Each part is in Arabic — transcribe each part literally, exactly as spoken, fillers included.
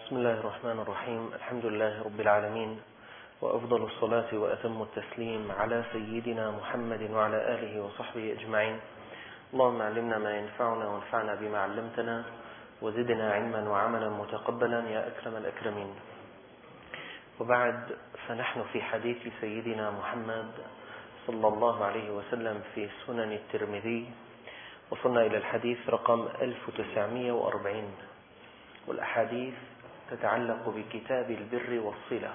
بسم الله الرحمن الرحيم. الحمد لله رب العالمين، وأفضل الصلاة وأتم التسليم على سيدنا محمد وعلى آله وصحبه أجمعين. اللهم علمنا ما ينفعنا وانفعنا بما علمتنا، وزدنا علما وعملا متقبلا يا أكرم الأكرمين. وبعد، فنحن في حديث سيدنا محمد صلى الله عليه وسلم في سنن الترمذي، وصلنا إلى الحديث رقم ألف وتسعمائة وأربعين، والأحاديث تتعلق بكتاب البر والصلة.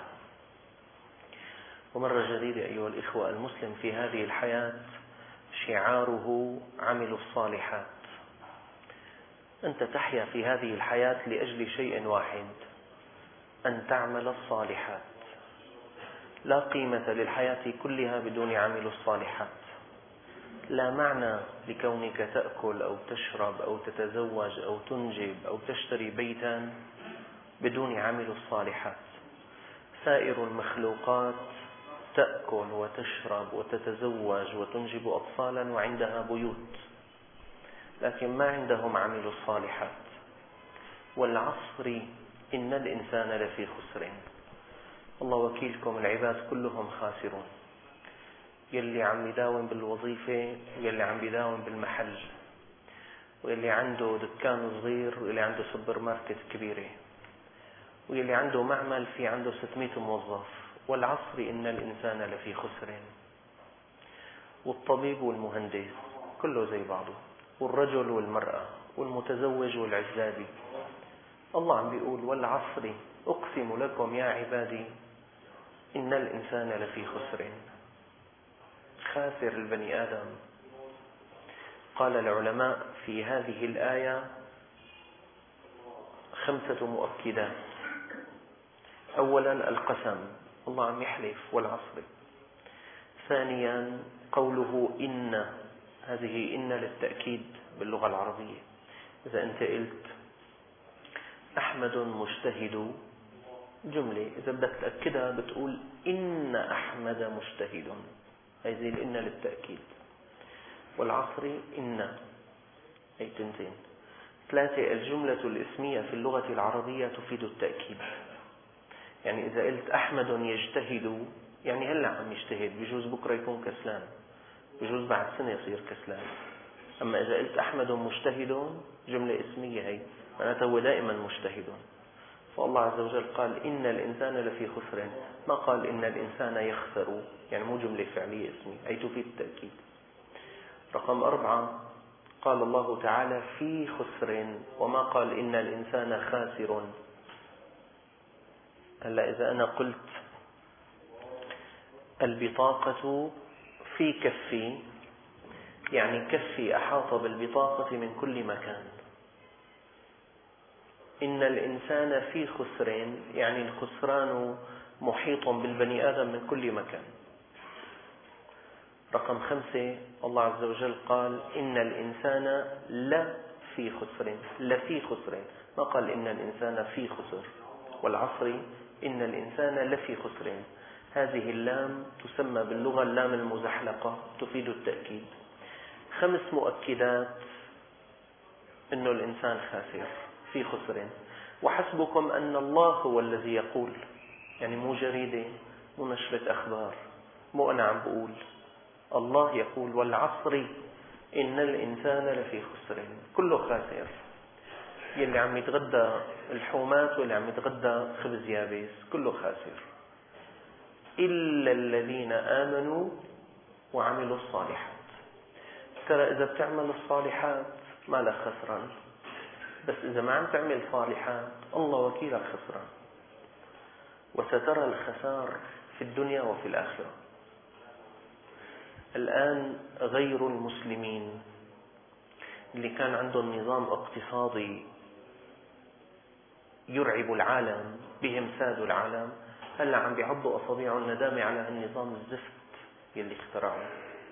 ومرة جديدة أيها الإخوة، المسلم في هذه الحياة شعاره عمل الصالحات. أنت تحيا في هذه الحياة لأجل شيء واحد، أن تعمل الصالحات. لا قيمة للحياة كلها بدون عمل الصالحات. لا معنى لكونك تأكل أو تشرب أو تتزوج أو تنجب أو تشتري بيتا بدون عمل الصالحات. سائر المخلوقات تأكل وتشرب وتتزوج وتنجب أطفالا وعندها بيوت، لكن ما عندهم عمل الصالحات. والعصر إن الإنسان لفي خسر. الله وكيلكم، العباد كلهم خاسرون. يلي عم يداوم بالوظيفة، ويلي عم يداوم بالمحل، ويلي عنده دكان صغير، ويلي عنده سوبر ماركت كبيرة، ويلي عنده معمل في عنده ستمائة موظف. والعصر إن الإنسان لفي خسر. والطبيب والمهندس كله زي بعضه، والرجل والمرأة، والمتزوج والعزابي. الله عم بيقول: والعصر أقسم لكم يا عبادي إن الإنسان لفي خسر. خاسر البني آدم. قال العلماء في هذه الآية خمسة مؤكدات. أولا القسم، الله عم يحلف والعصر. ثانيا قوله إن، هذه إن للتأكيد باللغة العربية. إذا أنت قلت أحمد مجتهد جملة، إذا بدك تأكدها بتقول إن أحمد مجتهد، هذه الإن للتأكيد. والعصر إن، أي تنتين. ثلاثة الجملة الاسمية في اللغة العربية تفيد التأكيد. يعني إذا قلت أحمد يجتهد، يعني هلأ عم يجتهد، بجوز بكرة يكون كسلان، بجوز بعد سنة يصير كسلان. أما إذا قلت أحمد مجتهد، جملة اسمية هي، معناتها هو دائما مجتهد. فالله عز وجل قال إن الإنسان لفي خسر، ما قال إن الإنسان يخسر، يعني مو جملة فعلية اسمية، أي تفيد التأكيد. رقم أربعة قال الله تعالى في خسر، وما قال إن الإنسان خاسر. هلا إذا أنا قلت البطاقة في كفي، يعني كفي أحاط بالبطاقة من كل مكان. إن الإنسان في خسر، يعني الخسران محيط بالبني آدم من كل مكان. رقم خمسة الله عز وجل قال إن الإنسان لا في خسر، لفي خسر، ما قال إن الإنسان في خسر. والعصر إن الإنسان لفي خسر. هذه اللام تسمى باللغة اللام المزحلقة، تفيد التأكيد. خمس مؤكدات إنه الإنسان خاسر في خسر. وحسبكم أن الله هو الذي يقول، يعني مو جريدة، مو نشرة أخبار، مو أنا عم بقول، الله يقول والعصر إن الإنسان لفي خسر. كله خاسر. يلي عم يتغدى الحومات واللي عم يتغدى خبز يابس كله خاسر، إلا الذين آمنوا وعملوا الصالحات. ترى إذا بتعمل الصالحات ما لك خسران، بس إذا ما عم تعمل صالحات الله وكيلك خسران. وسترى الخسار في الدنيا وفي الآخرة. الآن غير المسلمين اللي كان عندهم نظام اقتصادي يرعب العالم، بهم سادوا العالم، هلأ عم بيعضوا أصابعهم ندامة على النظام الزفت يلي اخترعوه.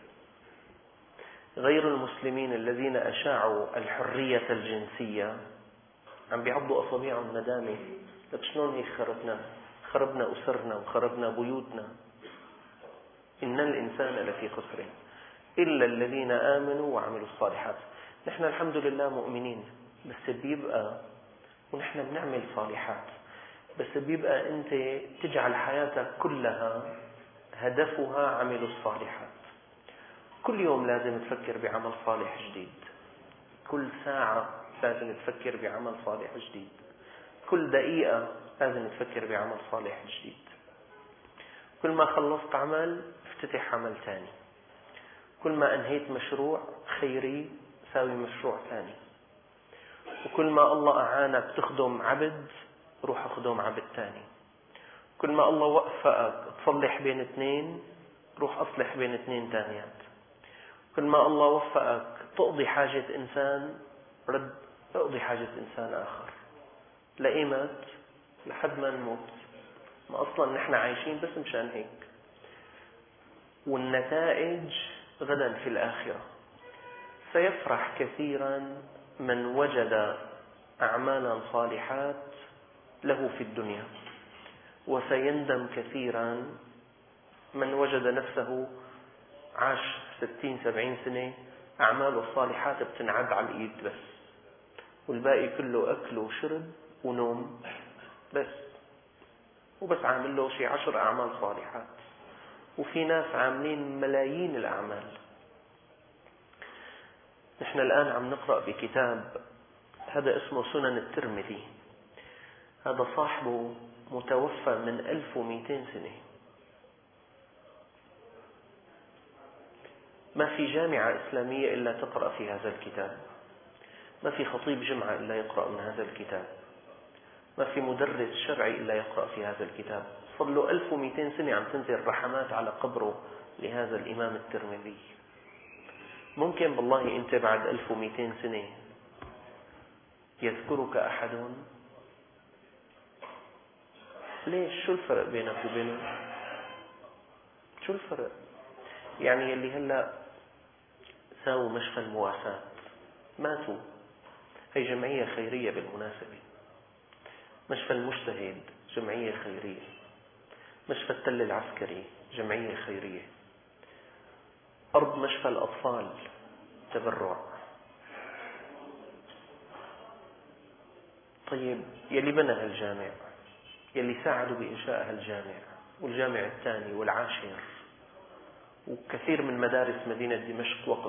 غير المسلمين الذين أشاعوا الحرية الجنسية عم بيعضوا أصابعهم ندامة، لك شلون هيك خربنا خربنا أسرنا وخربنا بيوتنا. إن الإنسان لفي خسر إلا الذين آمنوا وعملوا الصالحات. نحن الحمد لله مؤمنين، بس بيبقى ونحن بنعمل صالحات. بس بيبقى أنت تجعل حياتك كلها هدفها عمل الصالحات. كل يوم لازم تفكر بعمل صالح جديد، كل ساعة لازم تفكر بعمل صالح جديد، كل دقيقة لازم تفكر بعمل صالح جديد. كل ما خلصت عمل افتتح عمل ثاني، كل ما أنهيت مشروع خيري ساوي مشروع ثاني، وكل ما الله أعانك تخدم عبد روح أخدم عبد ثاني، كل ما الله وفقك تصلح بين اثنين روح أصلح بين اثنين ثانيات، كل ما الله وفقك تقضي حاجة إنسان رد تقضي حاجة إنسان آخر. لإيمت لحد ما نموت، ما أصلا نحن عايشين بس مشان هيك. والنتائج غدا في الآخرة. سيفرح كثيرا من وجد أعمالا صالحات له في الدنيا، وسيندم كثيرا من وجد نفسه عاش ستين سبعين سنة أعماله الصالحات بتنعد على الإيد بس، والباقي كله أكل وشرب ونوم بس، وبس عامل له شي عشر أعمال صالحات. وفي ناس عاملين ملايين الأعمال. نحن الآن عم نقرأ بكتاب هذا اسمه سنن الترمذي، هذا صاحبه متوفى من ألف ومئتين سنة. ما في جامعة إسلامية إلا تقرأ في هذا الكتاب، ما في خطيب جمعة إلا يقرأ من هذا الكتاب، ما في مدرس شرعي إلا يقرأ في هذا الكتاب. صار له ألف ومئتين سنة عم تنزل رحمات على قبره لهذا الإمام الترمذي. ممكن بالله أنت بعد ألف ومئتين سنة يذكرك أحد؟ ليش؟ شو الفرق بينك وبينه؟ شو الفرق؟ يعني اللي هلأ ساووا مشفى المواساة ماتوا، هي جمعية خيرية بالمناسبة. مشفى المجتهد جمعية خيرية، مشفى التل العسكري جمعية خيرية، أرض مشفى الأطفال تبرع. طيب يلي بنى هالجامع، يلي ساعدوا بإنشاء هالجامع والجامع الثاني والعاشر وكثير من مدارس مدينة دمشق وقف،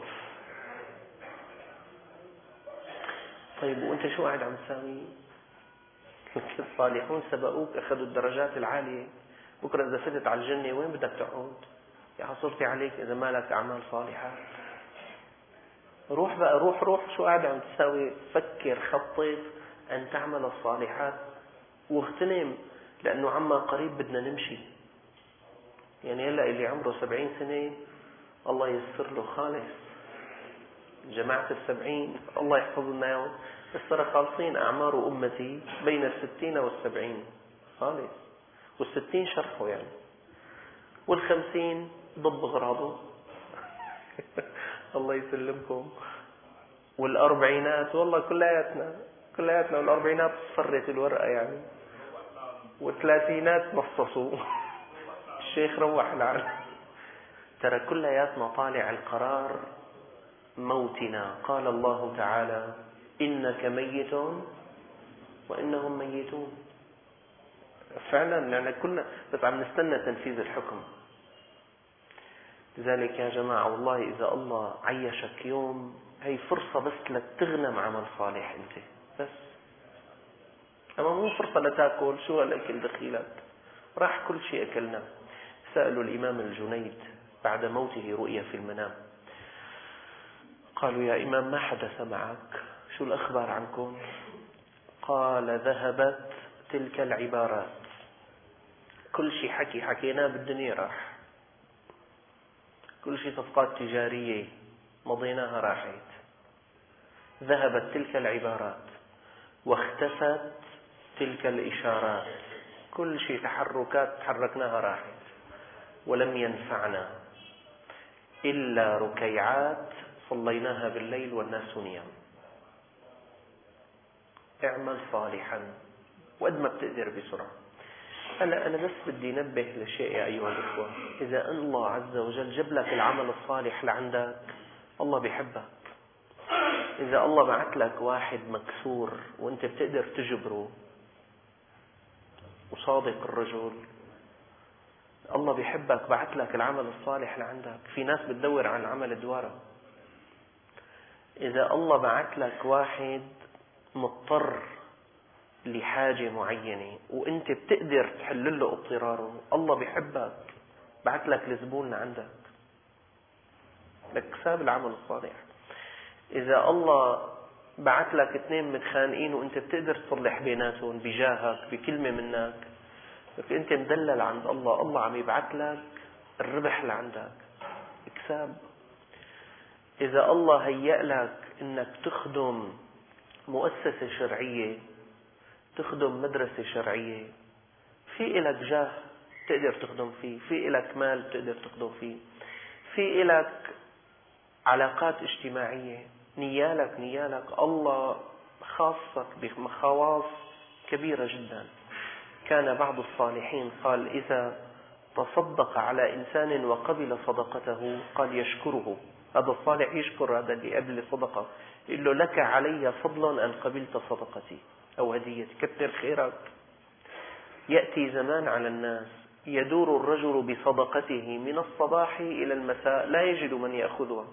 طيب وانت شو قاعد عم تساوي؟ الصالحون سبقوك أخذوا الدرجات العالية، بكرة إذا فتت على الجنة وين بدك تقعد؟ يا حصرتي عليك إذا ما لك أعمال صالحة. روح بقى، روح روح شو قاعد عم تساوي؟ فكر، خطط أن تعمل الصالحات واغتنم، لأنه عما قريب بدنا نمشي. يعني هلأ اللي عمره سبعين سنة الله يسر له خالص، جماعة السبعين الله يحفظ لنا يوم، بس ترى خالصين أعمار أمتي بين الستين والسبعين خالص، والستين شرحه يعني، والخمسين ضب غراضه الله يسلمكم، والأربعينات والله كلياتنا كلياتنا والأربعينات صفرت الورقة يعني، والثلاثينات نصصوا الشيخ روح العالم. ترى كلياتنا طالع القرار موتنا. قال الله تعالى إنك ميت وإنهم ميتون. فعلا يعني كلنا بس عم نستنى تنفيذ الحكم. لذلك يا جماعة والله إذا الله عيشك يوم هي فرصة بس لتغنم عمل صالح أنت بس، أما مو فرصة لتاكل. شو هالأكل دخيلك؟ راح كل شيء أكلنا. سألوا الإمام الجنيد بعد موته رؤيا في المنام، قالوا يا إمام ما حدث معك؟ شو الأخبار عنكم؟ قال ذهبت تلك العبارات، كل شيء حكي حكيناه بالدنيا راح، كل شيء صفقات تجارية مضيناها راحت، ذهبت تلك العبارات واختفت تلك الإشارات، كل شيء تحركات تحركناها راحت، ولم ينفعنا إلا ركيعات صليناها بالليل والناس نيام. اعمل صالحا وقد ما بتقدر بسرعة. هلا أنا بس بدي نبه لشيء يا أيها الأخوة، إذا الله عز وجل جاب لك العمل الصالح لعندك الله بيحبك. إذا الله بعث لك واحد مكسور وأنت بتقدر تجبره وصادق الرجل، الله بيحبك، بعت لك العمل الصالح لعندك. في ناس بتدور عن العمل الدوارة. إذا الله بعت لك واحد مضطر لحاجة معينة وانت بتقدر تحل له اضطراره، الله بيحبك، بعت لك الزبون لعندك لاكتساب العمل الصالح. إذا الله بعت لك اثنين متخانقين وانت بتقدر تصلح بيناتهم بجاهك بكلمة منك، لك انت مدلل عند الله، الله عم يبعت لك الربح لعندك، اكساب. إذا الله هيأ لك انك تخدم مؤسسة شرعية، تخدم مدرسة شرعية، في إلك جاه تقدر تخدم فيه، في إلك مال تقدر تخدم فيه، في إلك علاقات اجتماعية، نيالك نيالك الله خاصك بخواص كبيرة جدا. كان بعض الصالحين قال إذا تصدق على إنسان وقبل صدقته قال يشكره، هذا الصالح يشكر هذا اللي قبل صدقة، يقول له لك علي فضل أن قبلت صدقتي أو هديتي، كثر خيرك. يأتي زمان على الناس يدور الرجل بصدقته من الصباح إلى المساء لا يجد من يأخذها.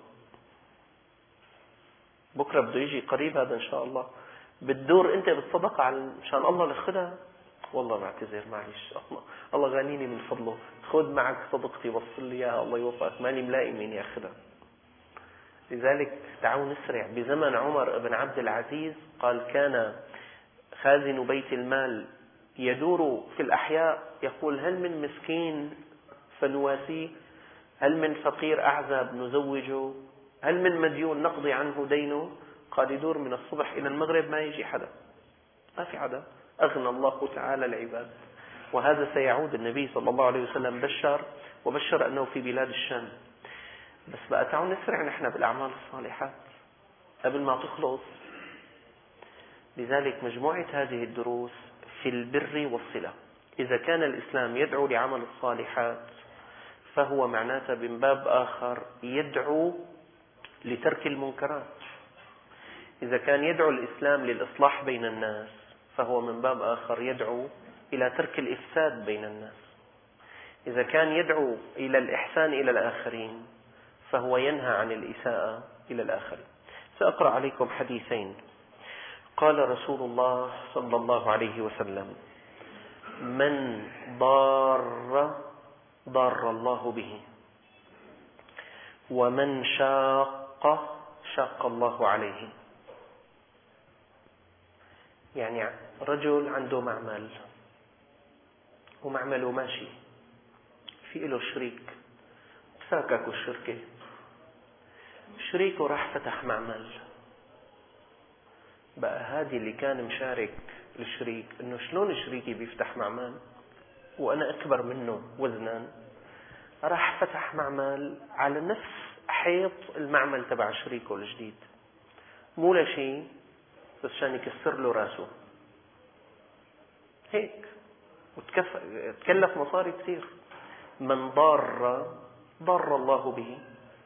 بكرة بده يجي قريب هذا إن شاء الله، بتدور أنت بالصدقة عشان الله لخدها، والله بعتذر معلش، الله الله غانيني من فضله، خذ معك صدقتي وصل لي إياها الله يوفقك، ماني ملاقي مين يأخذها. لذلك تعالوا نسرع. بزمن عمر بن عبد العزيز قال كان خازن بيت المال يدور في الأحياء يقول هل من مسكين فنواسيه، هل من فقير أعزب نزوجه، هل من مديون نقضي عنه دينه. قال يدور من الصبح إلى المغرب ما يجي حدا، ما في حدا. أغنى الله تعالى العباد، وهذا سيعود. النبي صلى الله عليه وسلم بشر وبشر أنه في بلاد الشام. بس بقى تعالوا نسرع نحن بالأعمال الصالحات قبل ما تخلص. لذلك مجموعة هذه الدروس في البر والصلة. إذا كان الإسلام يدعو لعمل الصالحات فهو معناته من باب آخر يدعو لترك المنكرات. إذا كان يدعو الإسلام للإصلاح بين الناس فهو من باب آخر يدعو إلى ترك الإفساد بين الناس. إذا كان يدعو إلى الإحسان إلى الآخرين فهو ينهى عن الإساءة إلى الآخرين. سأقرأ عليكم حديثين. قال رسول الله صلى الله عليه وسلم من ضار ضار الله به، ومن شاق شاق الله عليه. يعني رجل عنده معمل ومعمله ماشي، في له شريك تفاككوا الشركة، شريكه راح فتح معمل. بقى هذه اللي كان مشارك الشريك انه شلون شريكي بيفتح معمل وانا اكبر منه وزنا، راح فتح معمل على نفس حيط المعمل تبع شريكه الجديد، مو لشيء بس عشان يكسر له راسه هيك، وتكلف مصاري كثير. من ضار ضر الله به.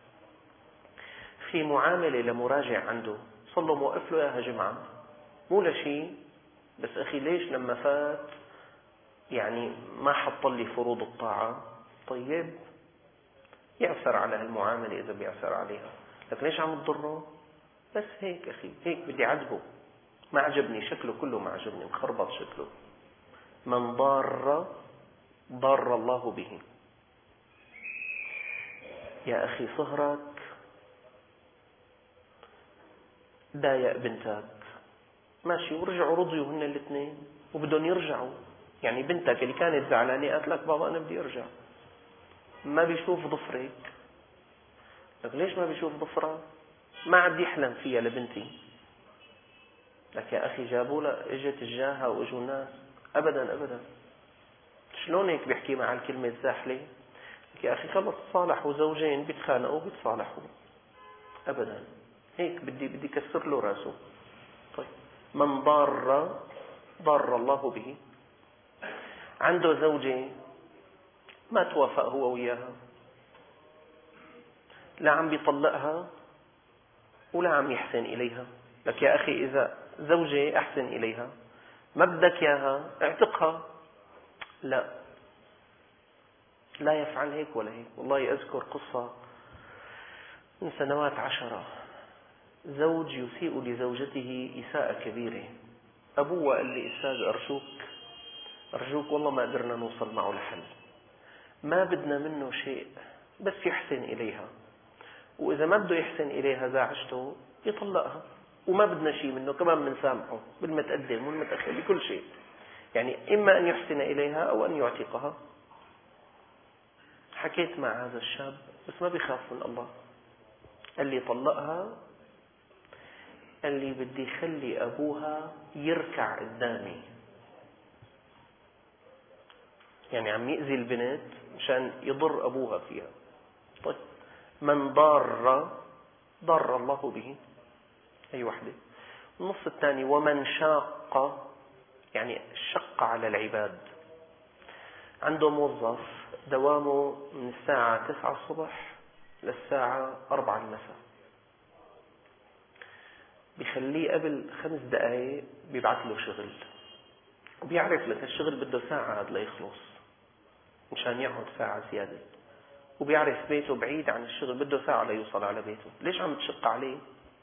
في معاملة لمراجع عنده صار له موقف له اياها جمعة، مو لشيء بس أخي ليش لما فات يعني ما حط لي فروض الطاعة. طيب يعثر على هالمعاملة إذا بيعثر عليها، لكن ليش عم تضره؟ بس هيك أخي هيك بدي عذبه، ما عجبني شكله، كله ما عجبني، مخربط شكله. من ضار ضار الله به. يا أخي صهرك ضايق بنتك ماشي، ورجعوا رضيوا هن الاثنين وبدهم يرجعوا. يعني بنتك اللي كانت زعلانة قالت لك بابا أنا بدي أرجع، ما بيشوف ضفرك. لك ليش ما بيشوف ضفرك؟ ما عاد يحلم فيها لبنتي. لك يا أخي جابوا لها، اجت الجاهة واجوا الناس، أبدا أبدا. شلون هيك بيحكي مع الكلمة الزاحلة؟ لك يا أخي خلص صالحوا زوجين بيتخانقوا بيتصالحوا، أبدا هيك بدي بدي كسر له راسه. طيب من ضار ضار الله به. عنده زوجة ما توافق هو وياها، لا عم بيطلقها ولا عم يحسن إليها. لك يا أخي إذا زوجة أحسن إليها، ما بدك إياها اعتقها، لا لا يفعل هيك ولا هيك. والله أذكر قصة من سنوات عشرة، زوج يسيء لزوجته إساءة كبيرة. أبوه قال لي أستاذ أرجوك أرجوك والله ما قدرنا نوصل معه لحل، ما بدنا منه شيء بس يحسن إليها، وإذا ما بده يحسن إليها زعجته يطلقها، وما بدنا شيء منه كمان بنسامحه بالمتقدم والمتأخر بكل شيء، يعني إما أن يحسن إليها أو أن يعتقها. حكيت مع هذا الشاب بس ما بيخاف من الله، قال لي طلقها، قال لي بدي خلي أبوها يركع قدامي، يعني عم يأذي البنت مشان يضر أبوها فيها. طيب من ضار ضر الله به، أي وحدة. النص الثاني ومن شاق، يعني شق على العباد. عنده موظف دوامه من الساعة تسعة الصبح للساعة أربعة المساء، بيخليه قبل خمس دقائق بيبعث له شغل، وبيعرف لك الشغل بده ساعة هذا ليخلص مشان يقعد ساعة زيادة، وبيعرف بيته بعيد عن الشغل بده ساعة ليوصل على بيته. ليش عم تشق عليه؟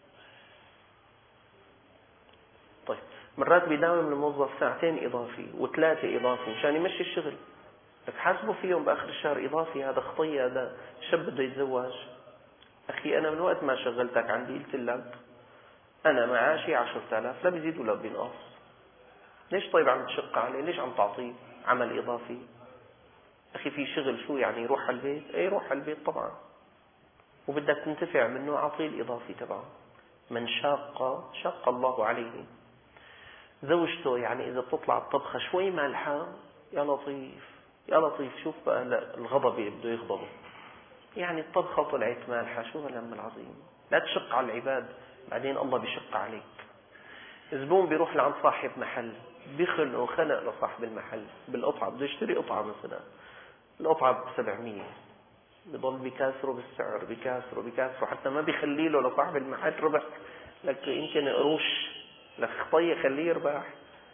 طيب مرات بيداوم الموظف ساعتين إضافي وثلاثة إضافي مشان يمشي الشغل، لك حاسبوا فيهم بآخر الشهر إضافي. هذا خطية، هذا شاب بده يتزوج. أخي أنا من وقت ما شغلتك عندي قلت لك أنا معاشي عشرة آلاف، لا بيزيد ولا بينقص. ليش طيب عم تشق عليه؟ ليش عم تعطيه عمل إضافي؟ أخي في شغل، شو يعني يروح على البيت؟ أي يروح على البيت طبعا، وبدك تنتفع منه أعطيه الإضافي تبعه. من شاق شاق الله عليه. زوجته يعني إذا بتطلع الطبخة شوي مالحة، يا لطيف يا لطيف، شوف بقى الغضب بده يغضبه، يعني الطبخة طلعت مالحة، شو هالهم العظيم. لا تشق على العباد، بعدين الله بيشق عليك. زبون بيروح لعند صاحب محل بيخلقه خلق لصاحب المحل بالقطعة، بده يشتري قطعة مثلا، القطعة بسبعمية، بيضل بيكاسروا بالسعر، بيكاسروا بيكاسروا حتى ما بيخلي له لصاحب المحل ربح، لك يمكن قروش، لك خطية خليه يربح.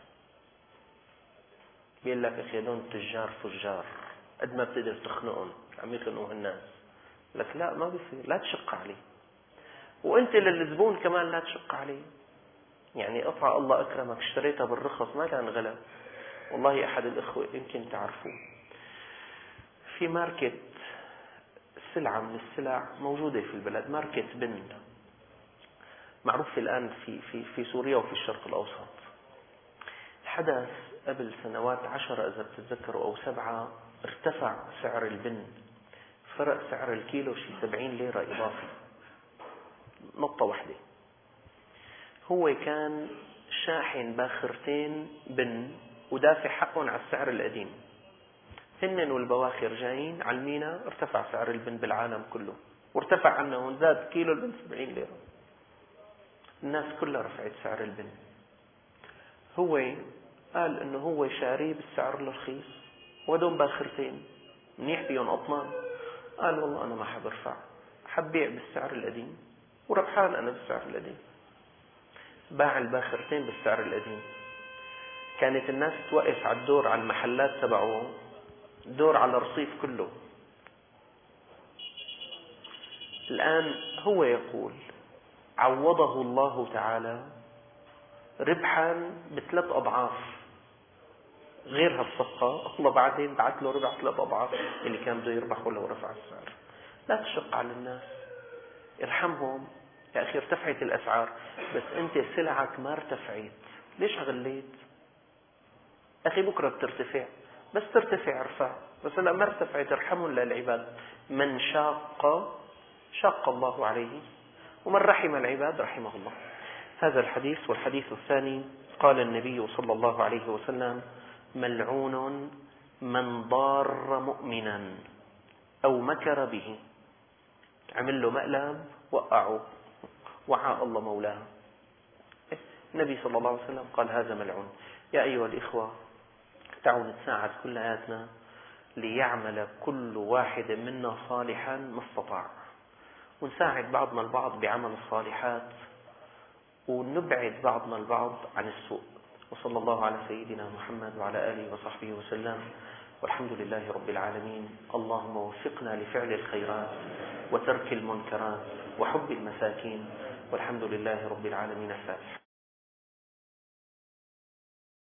بيقول لك أخي هذول التجار فجار، قد ما بتقدر تخنقهم عم يخنقوا الناس. لك لا ما بيصير، لا تشق عليه، وانت للزبون كمان لا تشق عليه. يعني قطعة الله أكرمك اشتريتها بالرخص ما كان غلا. والله أحد الإخوة يمكن تعرفوه، في ماركت سلعة من السلع موجودة في البلد، ماركت بن معروف الآن في في في سوريا وفي الشرق الأوسط. حدث قبل سنوات عشرة إذا بتتذكروا أو سبعة، ارتفع سعر البن، فرق سعر الكيلو شي سبعين ليرة إضافي، نقطة واحدة. هو كان شاحن باخرتين بن ودافع حقهم على السعر القديم، هن والبواخر جايين على المينا، ارتفع سعر البن بالعالم كله، وارتفع عنه زاد كيلو البن سبعين ليرة. الناس كلها رفعت سعر البن. هو قال انه هو شاريه بالسعر الرخيص، ودون باخرتين منيح فيهم اطمان. قال والله انا ما حب ارفع، حب بيع بالسعر القديم وربحان انا بالسعر القديم. باع الباخرتين بالسعر القديم. كانت الناس توقف على الدور على المحلات تبعه، دور على الرصيف كله. الآن هو يقول عوضه الله تعالى ربحا بثلاث أضعاف غير هالصفقة. الله بعدين بعت له ربح ثلاث أضعاف اللي كان بده يربحه لو رفع السعر. لا تشق على الناس، ارحمهم. يا أخي ارتفعت الأسعار بس أنت سلعك ما ارتفعت، ليش غليت؟ أخي بكرة بترتفع، بس ترتفع ارفع، بس لا ما ارتفعت ارحمهم للعباد. من شاق شاق الله عليه، ومن رحم العباد رحمه الله. هذا الحديث. والحديث الثاني قال النبي صلى الله عليه وسلم ملعون من ضار مؤمنا أو مكر به، عمل له مقلب وقعه، وعى الله مولاه. النبي صلى الله عليه وسلم قال هذا ملعون. يا أيها الإخوة تعالوا نتساعد كلياتنا ليعمل كل واحد منا صالحا ما استطاع، ونساعد بعضنا البعض بعمل الصالحات، ونبعد بعضنا البعض عن السوء. وصلى الله على سيدنا محمد وعلى آله وصحبه وسلم، والحمد لله رب العالمين. اللهم وفقنا لفعل الخيرات وترك المنكرات وحب المساكين، والحمد لله رب العالمين. الفاتحة.